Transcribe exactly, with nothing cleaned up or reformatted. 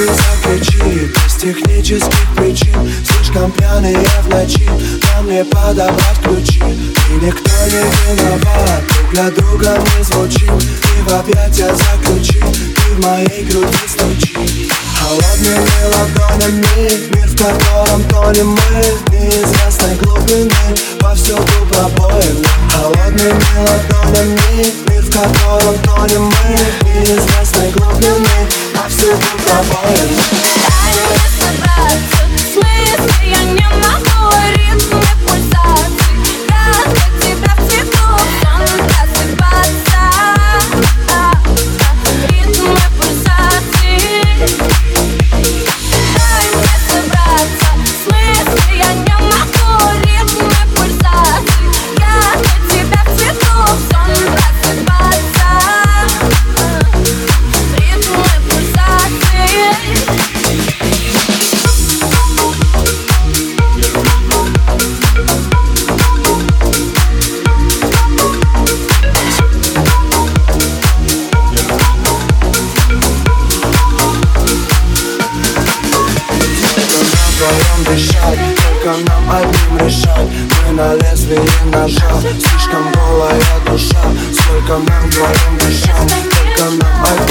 ты закричи, без технических причин. Слишком пьяные в ночи, нам не подобрать ключи. И никто не виноват, друг для друга мы звучим. И в объятия заключи, ты в моей груди стучи. Холодными ладонями, мир, в котором тонем мы. Неизвестной глубины, повсюду пробоины. Холодными ладонями, мир, в котором тонем мы. Неизвестной глубины, повсюду пробоины. Дай мне собраться с мысли, я не могу. Ритмы пульсаций, я для тебя в цвету. Сон просыпаться. Ритмы пульсаций. Дай мне собраться с мысли, я не могу. Ритмы пульсаций, я для тебя в цвету. Сон просыпаться. Ритмы пульсаций. Дышать, только нам одним решать. Мы на лезвии ножа, слишком голая душа. Сколько нам вдвоем дышать, только нам одним